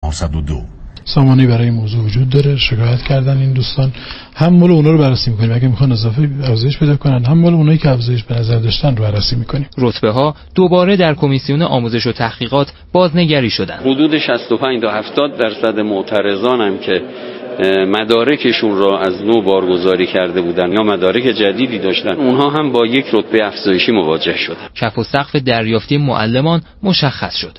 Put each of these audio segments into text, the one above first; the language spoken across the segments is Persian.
402. سامانه‌ای برای این موضوع وجود داره، شکایت کردن این دوستان، هم مال اونا رو بررسی می‌کنیم اگه میخوان اضافه افزایش پیدا کنن، هم مال اونایی که افزایش به نظر داشتن رو بررسی می‌کنیم. رتبه‌ها دوباره در کمیسیون آموزش و تحقیقات بازنگری شدند. حدود 65 تا 70% معترضان هم که مدارکشون را از نو بارگذاری کرده بودن یا مدارک جدیدی داشتن، اونها هم با یک رتبه افزایشی مواجه شدند. کف و سقف دریافتی معلمان مشخص شد.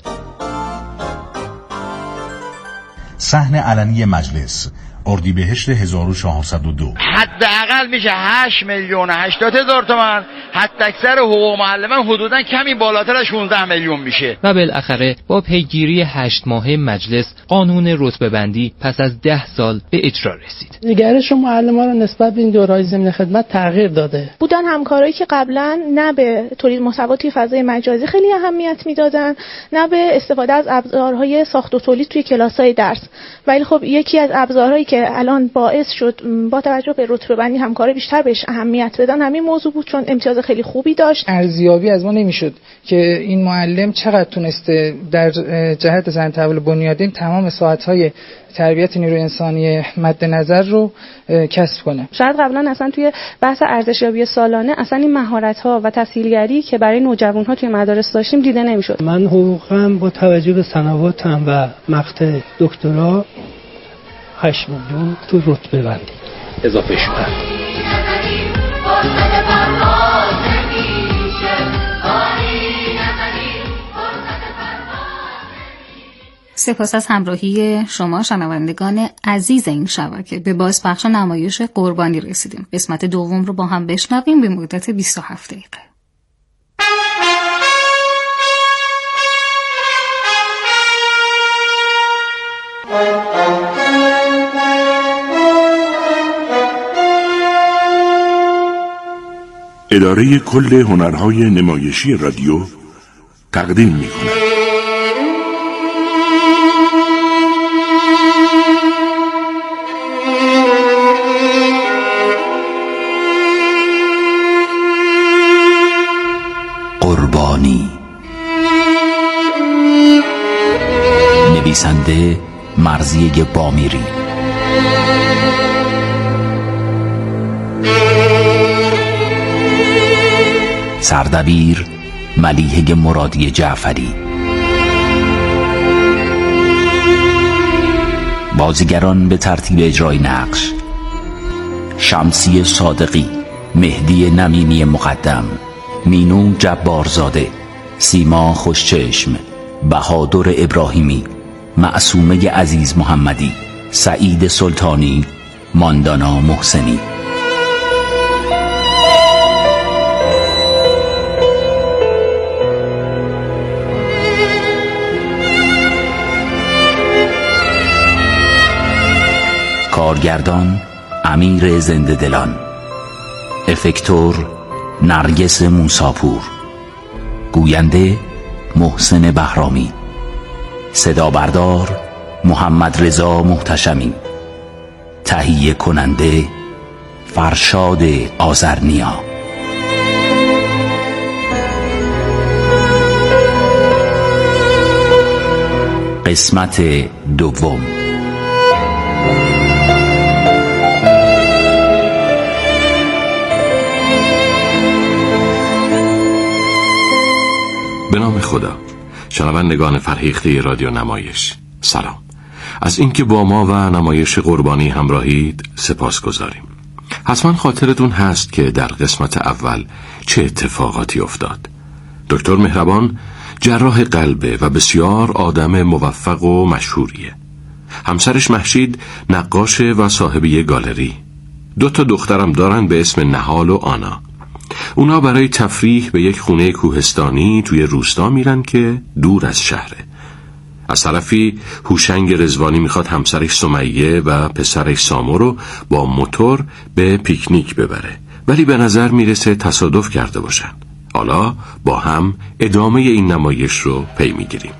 صحن علنی مجلس اردیبهشت 1402. حداقل میشه 8,080,000 تومان، حد اکثر حقوق معلمان حدوداً کمی بالاتر از 16 میلیون میشه. و بالاخره با پیگیری 8 ماهه مجلس قانون رتبه بندی پس از 10 سال به اجرا رسید. نگرش معلمان رو نسبت به این دوره‌های ضمن خدمت تغییر داده. بودن همکارایی که قبلا نه به تولید محتوا توی فضای مجازی خیلی اهمیت میدادن، نه به استفاده از ابزارهای ساخت و تولید توی کلاس‌های درس. ولی خب یکی از ابزارهایی که الان باعث شد با توجه به رتبه بندی همکارا بیشتر بهش اهمیت بدن همین موضوع بود، چون امتیاز خیلی خوبی داشت. ارزیابی از ما نمیشد که این معلم چقدر تونسته در جهت زن تحول بنیادین تمام ساعت‌های تربیت نیروی انسانی مد نظر رو کسب کنه. شاید قبلا اصلا توی بحث ارزشیابی سالانه اصلا این مهارت‌ها و تحصیلگری که برای نوجوان‌ها توی مدارس داشتیم دیده نمیشد. من حقوقم با توجه به سنواتم و مقطع دکترا 8 میلیون تو رتبه بندی اضافه شد. سپاس از همراهی شما شنوندگان عزیز این شبکه. به بازپخش نمایش قربانی رسیدیم. قسمت دوم رو با هم بشنویم به مدت 27 دقیقه. اداره کل هنرهای نمایشی رادیو تقدیم می‌کند. قربانی. نویسنده مرضیه بامیری. سردبیر ملیحه مرادی جعفری. بازیگران به ترتیب اجرای نقش: شمسی صادقی، مهدی نمینی مقدم، مینو جبارزاده، سیما خوشچشم، بهادر ابراهیمی، معصومه عزیز محمدی، سعید سلطانی، ماندانا محسنی. کارگردان امیر زنده دلان. افکتور نرگس موساپور. گوینده محسن بهرامی. صدا بردار محمد رضا محتشمی. تهیه کننده فرشاد آذرنیا. قسمت دوم. به نام خدا. شنوندگان فرهیخته رادیو نمایش، سلام. از اینکه با ما و نمایش قربانی همراهید سپاسگزاریم. حتما خاطرتون هست که در قسمت اول چه اتفاقاتی افتاد. دکتر مهربان جراح قلبه و بسیار آدم موفق و مشهوریه. همسرش مهشید نقاشه و صاحب یه گالری. 2 دخترم دارن به اسم نهال و آنا. اونا برای تفریح به یک خونه کوهستانی توی روستا میرن که دور از شهره. از طرفی هوشنگ رضوانی میخواد همسرش سمیه و پسرش سامو رو با موتور به پیکنیک ببره، ولی به نظر میرسه تصادف کرده باشن. حالا با هم ادامه این نمایش رو پی میگیریم.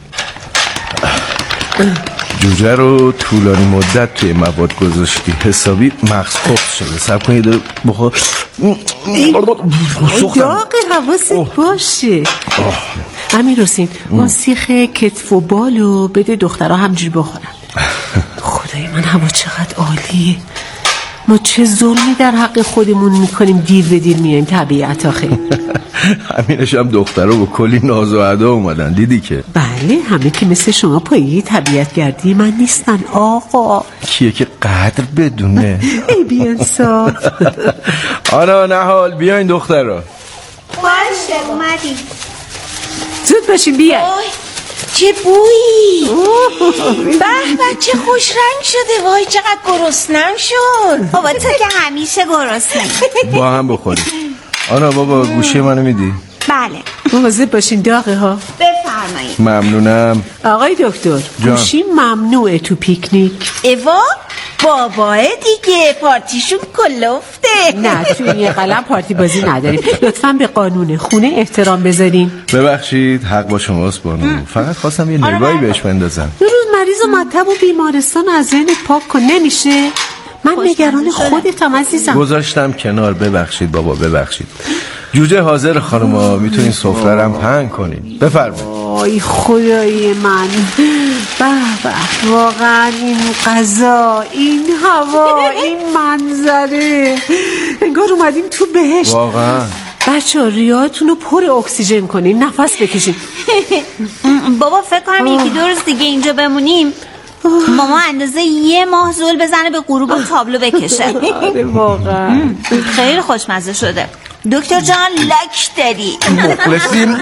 جوجه رو طولانی مدت توی مواد گذاشتی، حسابی مغز خفت شده. سب کنید داره بخور. داغی حواست باشه. امیر حسین اون سیخ کتف و بالو بده دخترها همجوری بخورن. خدای من هوا چقدر عالیه. ما چه ظلمی در حق خودمون میکنیم، دیر به دیر میایم طبیعت آخه. همینش هم دخترها با کلی ناز و ادا اومدن، دیدی که؟ بله، همه که مثل شما پایه طبیعت گردی من نیستن آقا. کیه که قدر بدونه؟ ای بیانصاف. آنا نهال بیاین دخترها. باشه اومدیم. زود باشیم بیاین. چه بویی. به به چه خوش رنگ شده. وای چقدر گرسنم شد. بابا تو که همیشه گرسنه. با هم بخوریم. آنا بابا گوشی منو میدی؟ بله. مواظب باشین داغه ها. بفرمایید. ممنونم. آقای دکتر گوشی ممنوعه تو پیکنیک. ایوا باباه دیگه پارتیشون کلفته. نه تو یه قلم پارتی بازی نداریم. لطفاً به قانون خونه احترام بذارین. ببخشید حق با شماست بانو. فقط خواستم یه نگاهی بهش بندازم. دو روز مریض و مطب و بیمارستان از ذهنت پاک کن نمیشه؟ من نگران خودتم عزیزم. گذاشتم کنار. ببخشید بابا ببخشید. جوجه حاضر خانوما، میتونین سفره رو هم پهن کنین. بفرمایید. آی خدای من. به واقعا این غذا، این هوا، این منظره، انگار اومدیم تو بهشت. واقعا بچه ها ریاتون رو پر اکسیژن کنین، نفس بکشین. بابا فکر کنم یکی دو روز دیگه اینجا بمونیم ماما اندازه یه ماه زول بزنه به غروب و تابلو بکشه. آره واقعا خیلی خوشمزه شده. دکتر جان لک داری. مخلصیم.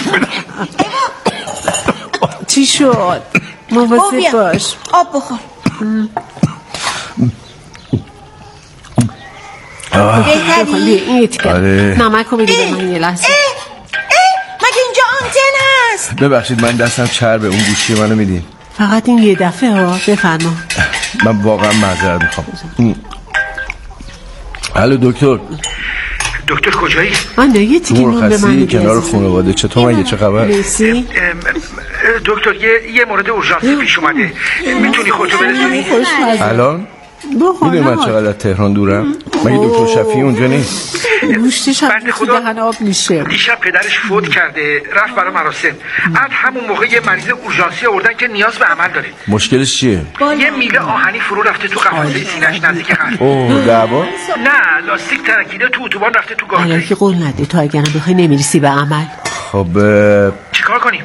چی شد؟ مواظب باش. آب بخور. بهتری؟ این تیکه نمک رو بگیره من یه لحظه. مگه اینجا آنتن هست؟ ببخشید من دستم چربه. اون گوشی منو میدین؟ فقط این یه دفعه ها. بفرما. من واقعا معذرت میخوام. الو دکتر. دکتر کجایی؟ آنه یه تیکه نون به من میگه. کنار خانواده. چطور مگه چه خبر؟ مرسی. دکتر یه مورد اورژانسی پیش اومده. میتونی خودتو برسونی؟ الان؟ میدونی من چقدر تهران دورم؟ مگه دکتر شفیعی اونجا نیست؟ گوشتش هم تو دهن آب میشه. دیشب پدرش فوت کرده، رفت برای مراسم. از همون موقع یه مریض اورژانسی آوردن که نیاز به عمل داره. مشکلش چیه؟ یه میله آهنی فرو رفته تو قفسه سینه‌اش نزدیک قلب. اوه دعوا؟ نه لاستیک ترکیده تو اتوبان رفته تو گارد. الان که قول نده تو اگرم بخوای نمیرسی به عمل. خب چیکار کنیم؟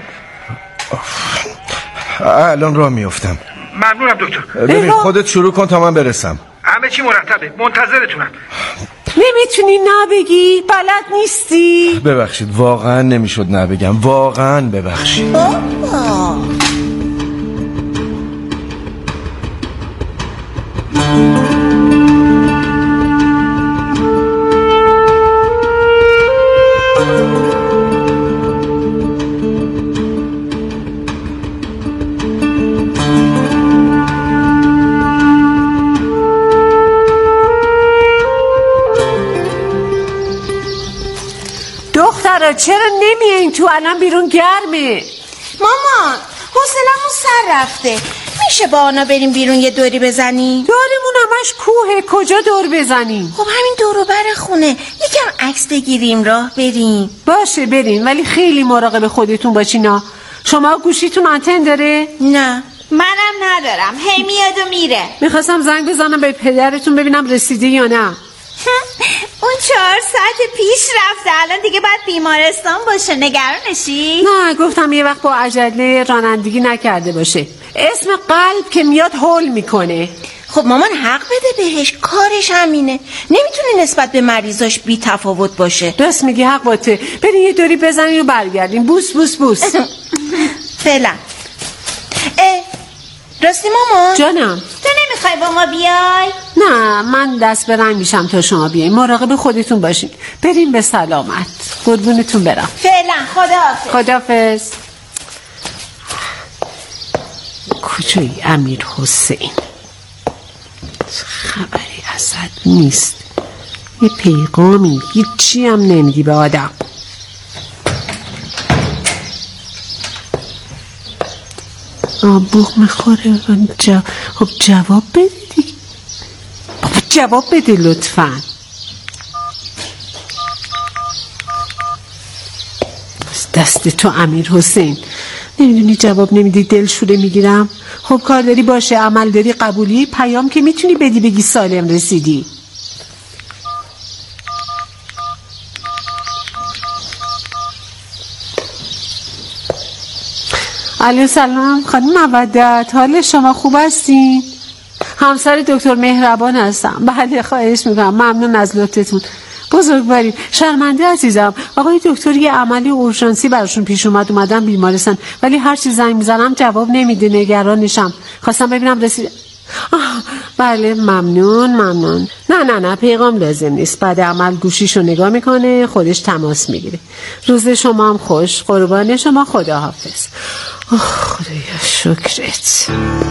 الان راه میافتم. ممنونم دکتر. ببین خودت شروع کن تا من برسم. همه چی مرتبه، منتظرتونم. نمیتونی نبگی؟ بلد نیستی؟ ببخشید واقعا نمیشد نبگم. واقعا ببخشید. دخترا چرا نمیایین تو؟ الان بیرون گرمه. مامان حوصله‌مون سر رفته. میشه با آنا بریم بیرون یه دوری بزنیم؟ دورمون همش کوهه، کجا دور بزنیم؟ خب همین دور و بر خونه یکم عکس بگیریم راه بریم. باشه بریم، ولی خیلی مراقب خودتون باشینا. شما گوشیتون آنتن داره؟ نه منم ندارم، هی میاد و میره. میخواستم زنگ بزنم به پدرتون ببینم رسیده یا نه. اون 4 ساعت پیش رفته، الان دیگه باید بیمارستان باشه. نگرانشی؟ نه گفتم یه وقت با عجله رانندگی نکرده باشه. اسم قلب که میاد هول میکنه. خب مامان حق بده بهش، کارش همینه. نمیتونه نسبت به مریضاش بی تفاوت باشه. راست میگی، حق باته. بریم یه دوری بزنیم و برگردیم. بوس بوس بوس. فعلا. راستی مامان جانم، تو نمیخوای با ما بیای؟ نه من دست به رنگ میشم تا شما بیاییم. مراقب خودتون باشین. بریم به سلامت. قربونتون برم. فعلا خداحافظ. خداحافظ. کجایی امیر حسین؟ خبری ازت نیست. یه پیغامی هیچی هم نمیدی به آدم. بوق میخوره. خب جواب بده دیگه. جواب بده لطفاً. دست تو امیر حسین. نمیدونی جواب نمیدی دلشوره میگیرم. خب کار داری باشه، عمل داری قبولی، پیام که میتونی بدی بگی سالم رسیدی. علیه سلام خانم مودت، حال شما خوب هستین؟ همسر دکتر مهربان هستم. بله خواهش میکنم، ممنون از لطفتون. بزرگوارید، شرمنده عزیزم، آقای دکتر یه عملی اورژانسی براشون پیش اومدن بیمارستان، ولی هر چی زنگ میزنم جواب نمیده، نگرانشم. خواستم ببینم رسید. بله ممنون. نه پیغام لازم نیست، بعد عمل گوشیشو نگاه میکنه، خودش تماس میگیره. روز شما هم خوش، قربان شما، خداحافظ. خدایا شکرت.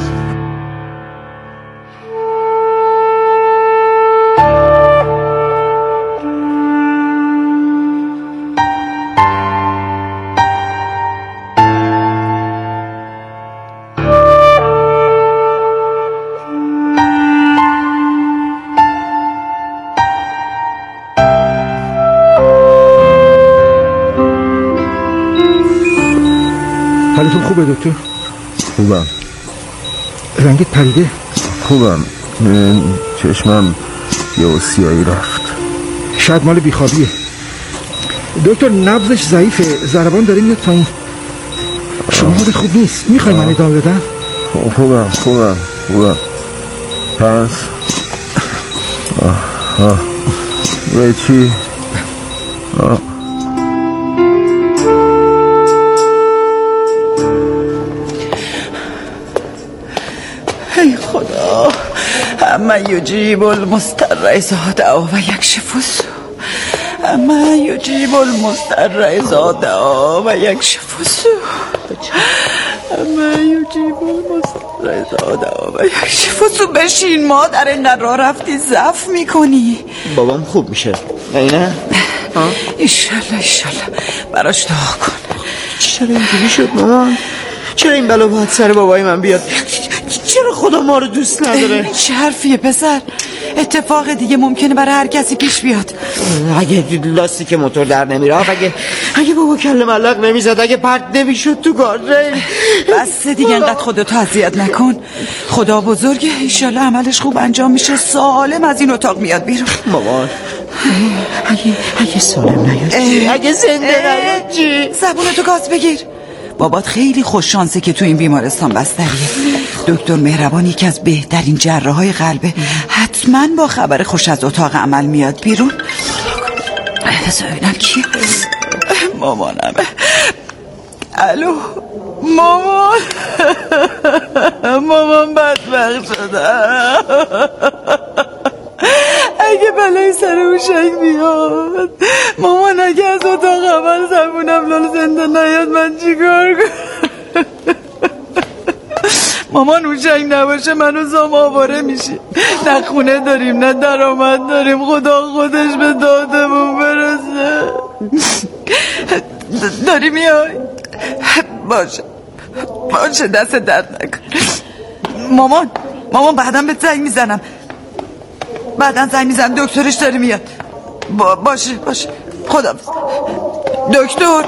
حالتون خوبه دکتر؟ خوبم. رنگت پریده؟ خوبم. چشمم یه سیاهی رفت. شاید مال بیخوابیه. دکتر نبضش ضعیفه، ضربان داره میاد پایین. شما حالت خوب نیست، میخوای من ادامه بدم؟ خوبم. پس به چی؟ ای خدا، اما یجیب المضطر اذا دعا و یکشف السوء، اما یجیب المضطر اذا دعا و یکشف السوء، اما یجیب المضطر اذا دعا و یکشف السوء. بشین مادر، اینقدر راه رفتی ضعف میکنی. بابام خوب میشه نه؟ ایشالله براش دعا کن. چرا اینجوری شد مامان؟ چرا این بلا باید سر بابای من بیاد؟ چرا خدا ما رو دوست نداره؟ این چه حرفیه پسر؟ اتفاق دیگه ممکنه برای هر کسی پیش بیاد. اگه لاستیک موتور در نمیره، اگه بابا کله ملق نمیزد، اگه پرت نمیشد تو گاردریل. بس دیگه انقدر خودتو اذیت نکن. خدا بزرگه، ایشالله عملش خوب انجام میشه، سالم از این اتاق میاد بیرون. مامان اگه سالم نیاد، اگه زنده نیاد چی؟ زبونتو گاز بگیر. بابات خیلی خوش شانسه که تو این بیمارستان بستریه. دکتر مهربان یکی از بهترین جراحای قلبه، حتما با خبر خوش از اتاق عمل میاد بیرون. ببینم کیه؟ مامانمه. الو مامان بدبخت شدم. اگه بلای سر اوشک بیاد، مامان اگه از اتاق عمل زبونم لال زنده نیاد، من چیکار کنم؟ مامان اوشک نباشه منو زام آواره میشی، نه خونه داریم نه درآمد داریم، خدا خودش به دادمون برسه. داری میای؟ باشه دست درد نکن. مامان بعدم به زنگ میزنم، دکترش داره میاد. باشه خدا. دکتر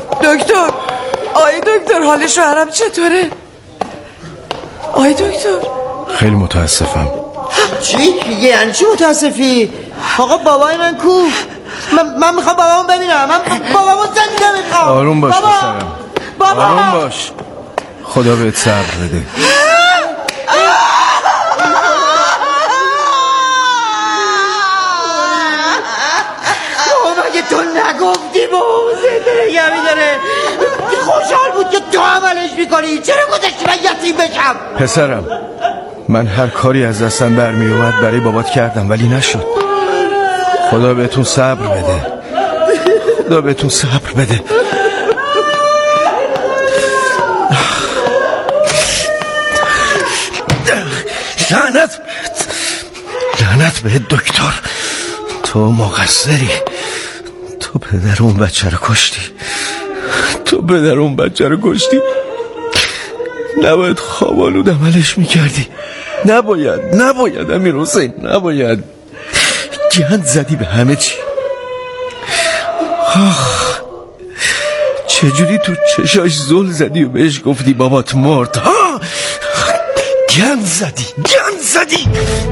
آی دکتر، حال شوهرم چطوره؟ آی دکتر. خیلی متاسفم. چی؟ یعنی چی متاسفی؟ آقا بابای من کو؟ من میخوام بابامو ببینم. من بابامو زنده میخوام. آروم باش پسرم، آروم باش، خدا بهت صبر بده. تو نگفتی بابا زنده نگه میداره؟ خوشحال بود که تو عملش میکنی، چرا گذاشتی من یتیم بشم؟ پسرم، من هر کاری از دستم برمی اومد برای بابات کردم ولی نشد. خدا بهتون صبر بده. لعنت بهت دکتر، تو مقصری. تو پدر اون بچه رو کشتی. نباید خوابالود عملش میکردی. نباید امیر حسین، نباید. گند زدی به همه چی. چجوری تو چشاش زل زدی و بهش گفتی بابات مرد؟ ها گند زدی.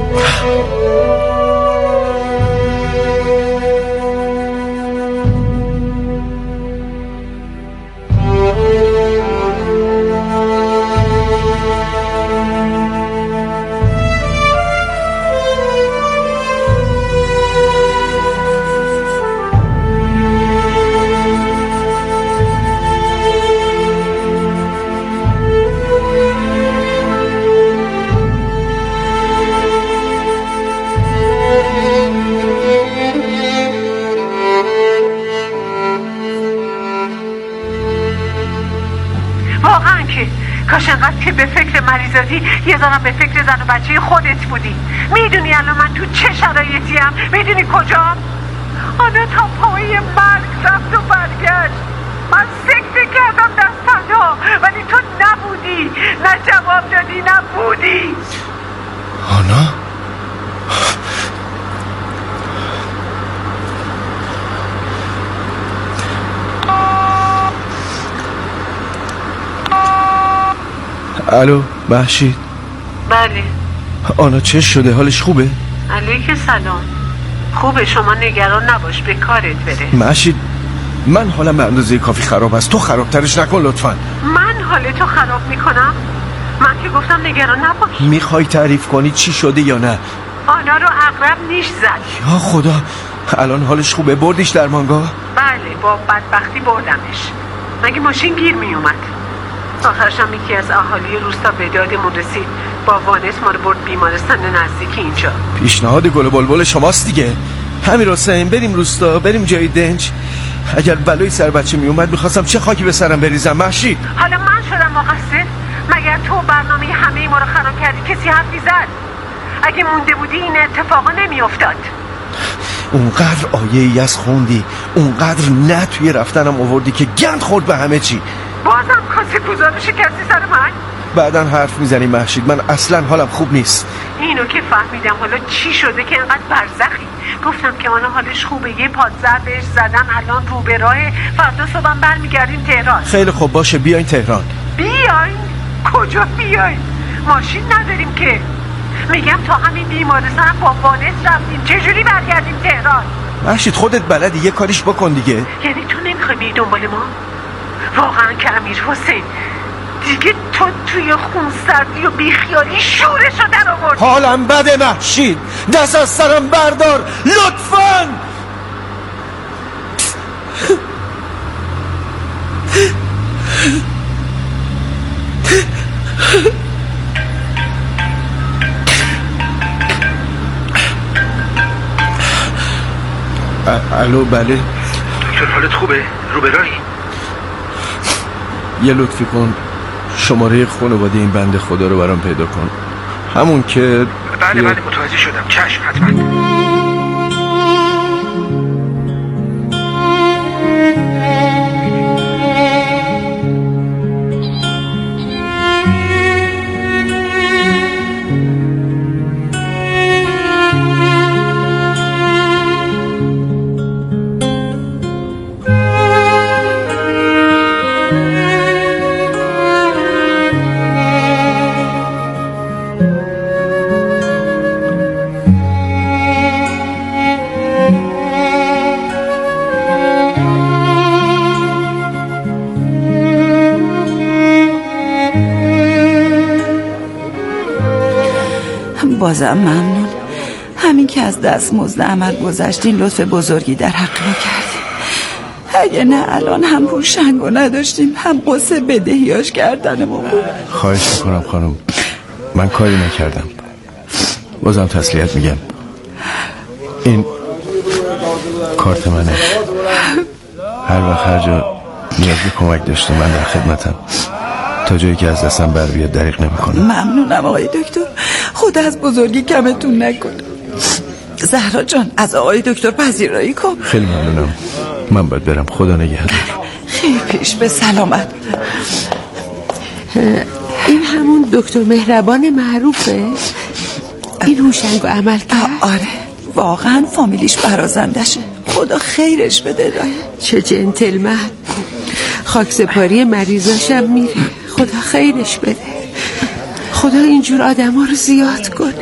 کاش انقدر که به فکر مریضاتی یه ذره به فکر زن و بچه خودت بودی. میدونی الان من تو چه شرایطیم؟ میدونی کجام؟ آنا تا پای مرگ رفت و برگشت. من سکته کردم دستانا ولی تو نبودی، نه جواب دادی نه بودی. آنا؟ الو مهشید. بله. آنا چه شده؟ حالش خوبه؟ علیک سلام. خوبه، شما نگران نباش، به کارت بره. مهشید من حالم به اندازه کافی خراب است، تو خرابترش نکن لطفا. من حالتو خراب میکنم؟ من که گفتم نگران نباش. میخوای تعریف کنی چی شده یا نه؟ آنا رو عقرب نیش زد. یا خدا، الان حالش خوبه؟ بردیش درمانگاه؟ بله با بدبختی بردمش. مگه ماشین گیر میومد. آخرش هم یکی از اهالی روستا به دادمون رسید، با وانت ما رو برد بیمارستان نزدیک اینجا. پیشنهاد گل و بلبل شماست دیگه. همین حسین بریم روستا، بریم جای دنج. اگر بلایی سر بچه می اومد میخواستم چه خاکی به سرم بریزم. مهشید حالا من شدم مقصر؟ مگر تو برنامه همه ما رو خراب کردی؟ کسی حرفی زد؟ اگه مونده بودی این اتفاقا نمی افتاد. اونقدر آیه یس خوندی، اونقدر نه توی رفتنم آوردی که گند خورد به همه چی. بازم کاسه گذار شکستی سر من؟ بعدن حرف میزنی مهشید، من اصلا حالم خوب نیست. اینو که فهمیدم. حالا چی شده که انقدر برزخی؟ گفتم که آنا حالش خوبه، یه پادزر بهش زدن، الان رو به راه، فردا صبح برمیگردیم تهران. خیلی خوب باشه، بیاین تهران. بیاین؟ کجا بیاین؟ ماشین نداریم که. میگم تا همین بیمارستان با وانت رفتیم، چجوری برگردیم تهران؟ مهشید خودت بلدی، یه کاریش بکن دیگه. یعنی تو نمیخوای بیای دنبال ما؟ واقعا که امیر حسین دیگه تو توی خونسردی و بیخیالی شورشو در آوردی. حالم بده مهشید، دست از سرم بردار لطفاً. الو بله دکتر حالت خوبه؟ رو به راهی؟ یه لطفی کن، شماره خانواده این بنده خدا رو برام پیدا کن، همون که بله متوجه شدم، چشم حتما. بازم ممنون. همین که از دستمزد عمل گذشتین لطف بزرگی در حق ما کردیم. اگه نه الان هم هوشنگو نداشتیم، هم قصه بدهیاش کردنمون بود. خواهش میکنم خانم، من کاری نکردم. بازم تسلیت میگم. این کارت منه، هر وقت هر جا نیاز به کمک داشته من در خدمتم، تا جایی که از دستم بر بیاد دریغ نمیکنم. ممنونم آقای دکتر، خدا از بزرگی کمتون نکنه. زهرا جان از آقای دکتر پذیرایی کن. خیلی ممنونم، من باید برم، خدا نگهدار. خیلی پیش به سلامت. این همون دکتر مهربان معروفه؟ این هوشنگو عمل کرد؟ آره واقعا فامیلیش برازندشه، خدا خیرش بده. دایی چه جنتلمن. خاکسپاری مریضاشم میره. خدا خیرش بده. خدا اینجور آدم ها رو زیاد کنه.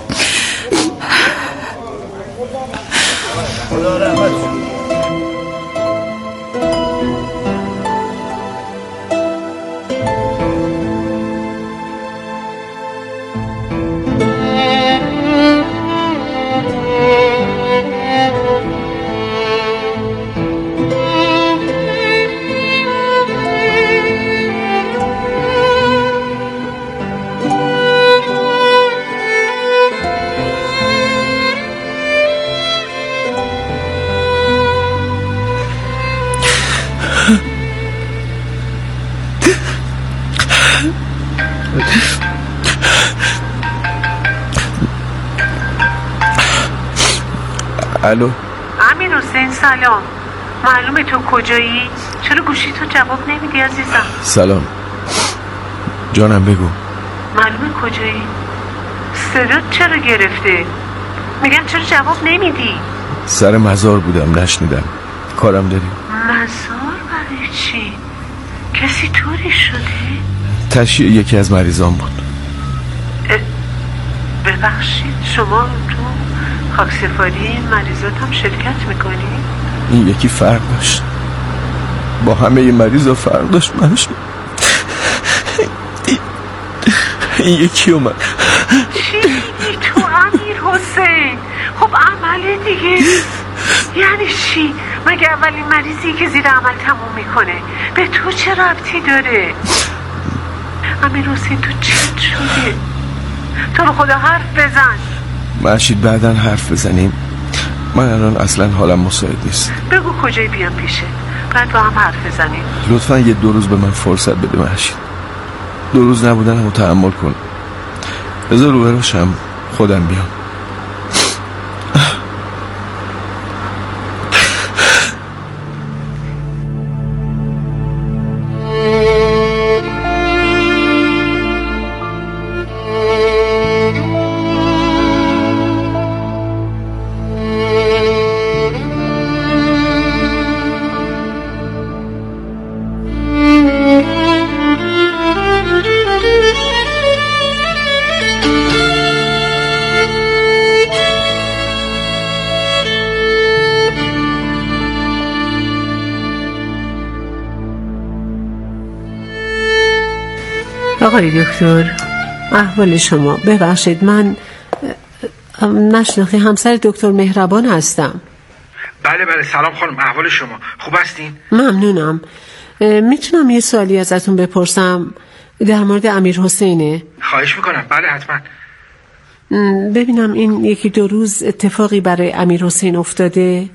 الو امیر حسین سلام. معلومه تو کجایی؟ چرا گوشی تو جواب نمیدی عزیزم؟ سلام جانم بگو. معلومه کجایی؟ صدات چرا گرفته؟ میگم چرا جواب نمیدی؟ سر مزار بودم نشنیدم. کارم داری؟ مزار برای چی؟ کسی طوری شده؟ تشییع یکی از مریضان بود. ببخشید شما تو خاکسپاری مریضات هم شرکت میکنی؟ این یکی فرق داشت با همه مریضا فرق داشت. منش این یکی اومد. چی میگی تو امیر حسین؟ خب عمله دیگه. یعنی چی؟ مگه اولین مریضی که زیر عمل تموم میکنه به تو چه ربطی داره؟ امیر حسین تو چی شده؟ تو رو خدا حرف بزن. مهشید بعدن حرف بزنیم. من الان اصلا حالم مساعد نیست. بگو کجای بیام پیشه بعد با هم حرف بزنیم. لطفا یه 2 روز به من فرصت بده مهشید. 2 روز نبودنمو تحمل کن. بذار روبروشم خودم بیام. آقای دکتر احوال شما؟ ببخشید من نشناختی همسر دکتر مهربان هستم. بله سلام خانم، احوال شما خوب هستین؟ ممنونم. میتونم یه سوالی ازتون بپرسم در مورد امیر حسینه؟ خواهش میکنم. بله حتما. ببینم این 1-2 روز اتفاقی برای امیر حسین افتاده؟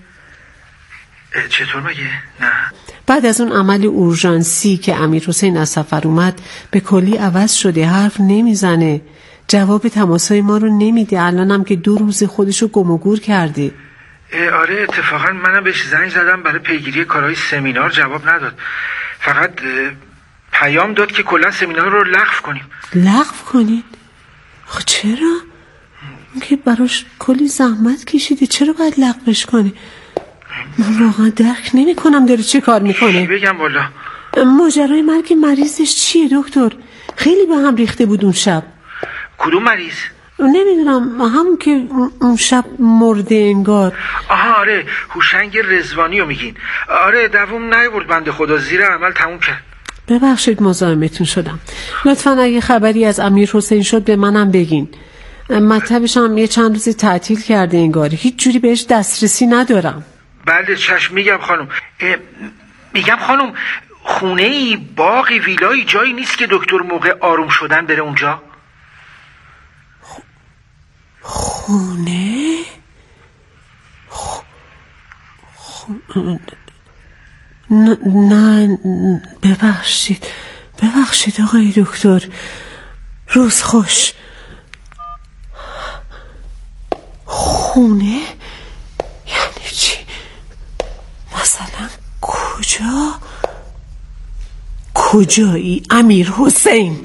چطور مگه؟ نه بعد از اون عمل اورژانسی که امیر حسین از سفر اومد به کلی عوض شده. حرف نمیزنه، جواب تماسای ما رو نمیده. الانم که 2 روز خودشو گم و گور کرده. آره اتفاقا منم بهش زنگ زدم برای پیگیری کارهای سمینار، جواب نداد. فقط پیام داد که کلا سمینار رو لغو کنیم. لغو کنید؟ خب چرا؟ که براش کلی زحمت کشیده، چرا باید لغوش کنی؟ من واقعا درک نمی کنم داره چه کار میکنه. بگم والا ماجرای مرگ مریضش چیه دکتر؟ خیلی به هم ریخته بود اون شب. کدوم مریض؟ نمیدونم، همون که اون شب مرده انگار. آها آره، هوشنگ رضوانی رو میگین. آره دووم نیورد بنده خدا، زیر عمل تموم کرد. ببخشید مزاحمتون شدم. لطفا اگه خبری از امیر حسین شد به منم بگین. مطبش هم یه چند روزی تعطیل کرده انگار، هیچ جوری بهش دسترسی ندارم. بله چشم میگم خانم. میگم خانم، خونه ای، باقی، ویلایی، جایی نیست که دکتر موقع آروم شدن بره اونجا؟ خونه؟ نه ببخشید آقای دکتر، روز خوش. خونه؟ یعنی چی؟ مثلا کجایی امیر حسین؟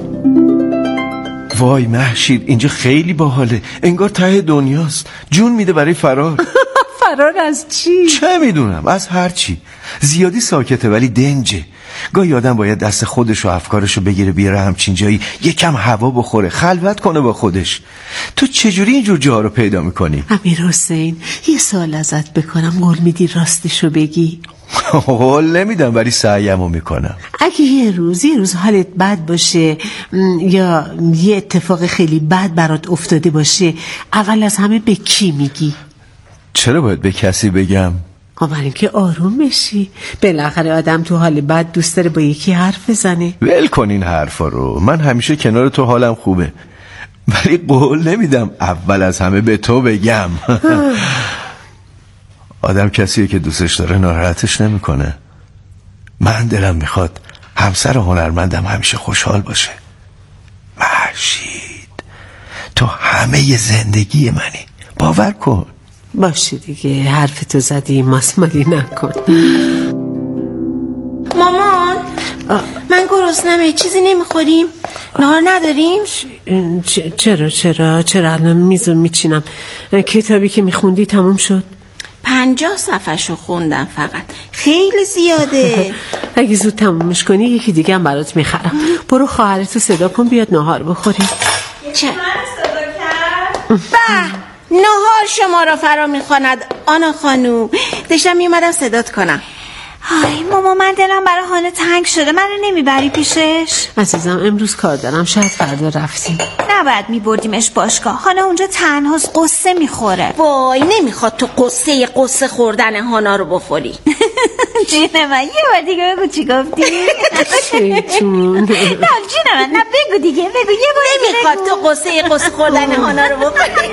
وای مهشید اینجا خیلی باحاله، انگار ته دنیاست، جون میده برای فرار. فرار از چی؟ چه میدونم، از هر چی. زیادی ساکته ولی دنجه. گاهی آدم باید دست خودش و افکارشو بگیره بیاره همچین جایی یکم هوا بخوره، خلوت کنه با خودش. تو چجوری اینجور جاها رو پیدا میکنی؟ امیر حسین یه سوال ازت بکنم، قول میدی راستشو بگی؟ قول نمیدم ولی سعیمو میکنم. اگه یه روز حالت بد باشه یا یه اتفاق خیلی بد برات افتاده باشه، اول از همه به کی میگی؟ چرا باید به کسی بگم؟ برای اینکه آروم بشی. بالاخره آدم تو حال بد دوست داره با یکی حرف بزنه. ول کن این حرفا رو، من همیشه کنار تو حالم خوبه، ولی قول نمیدم اول از همه به تو بگم. آدم کسیه که دوستش داره ناراحتش نمیکنه. من دلم میخواد همسر هنرمندم همیشه خوشحال باشه. مهشید تو همه زندگی منی، باور کن. باشه دیگه، حرفتو زدی، ماسمالی نکن. مامان من گرسنمه، چیزی نمیخوریم؟ نهار نداریم؟ چرا الان میزو میچینم. کتابی که میخوندی تموم شد؟ 50 صفحه‌شو خوندم فقط، خیلی زیاده. اگه زود تمومش کنی یکی دیگه هم برات میخرم. برو خواهرتو صدا کن بیاد نهار بخوریم. چه؟ نهار شما را فرا میخواند آنا خانوم. داشتم میومدم صدات کنم. های ماما من دلم برای هانه تنگ شده، من رو نمیبری پیشش؟ عزیزم امروز کار دارم، شاید فردا رفتیم. نباید میبردیمش باشگاه، هانه اونجا تنهاست، قصه میخوره. وای نمیخواد تو قصه خوردن هانا رو بخوری. جون من یه بار دیگه بگو چی گفتی؟ چیتون؟ نه جون من، نه بگو دیگه، بگو یه بار دیگه. نمیخواد تو قصه خوردن هانا رو بخوری.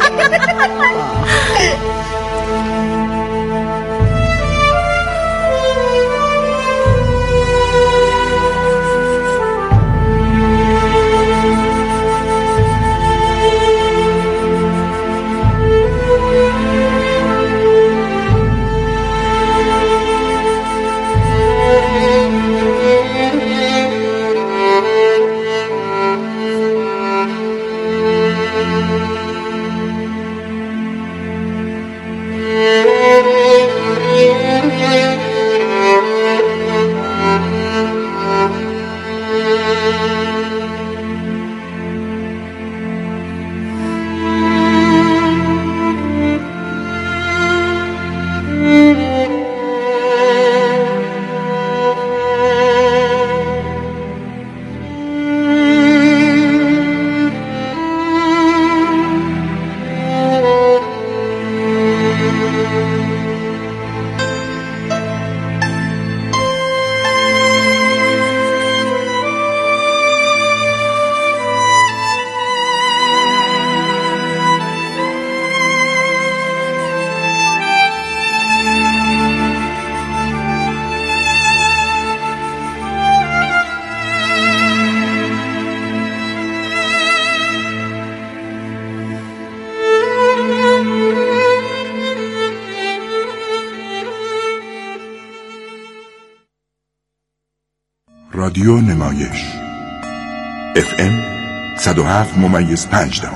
رادیو نمایش FM 107.5.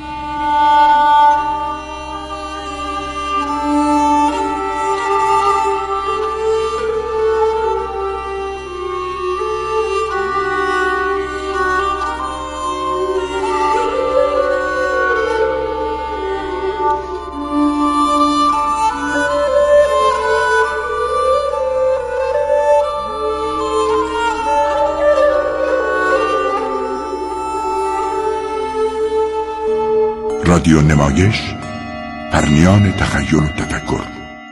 رادیو نمایش، پرنیان تخیل و تفکر.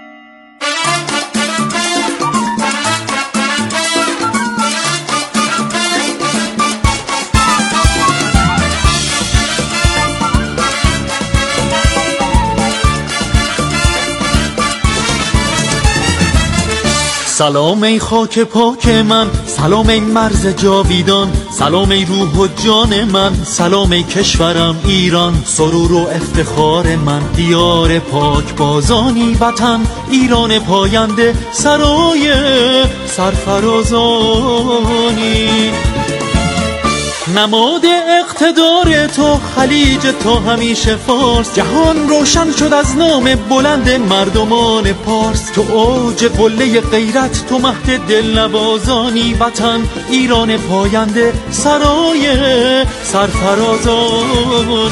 سلام ای خاک پاک من، سلام ای مرز جاویدان، سلام ای روح و جان من، سلام ای کشورم ایران، سرور و افتخار من، دیار پاک بازانی وطن، ایران پاینده سرای سرفرازانی. نماد اقتدار تو خلیج تو همیشه فارس، جهان روشن شد از نام بلند مردمان پارس. تو اوج قله غیرت، تو مهد دلنوازانی وطن، ایران پاینده سرای سرفرازان.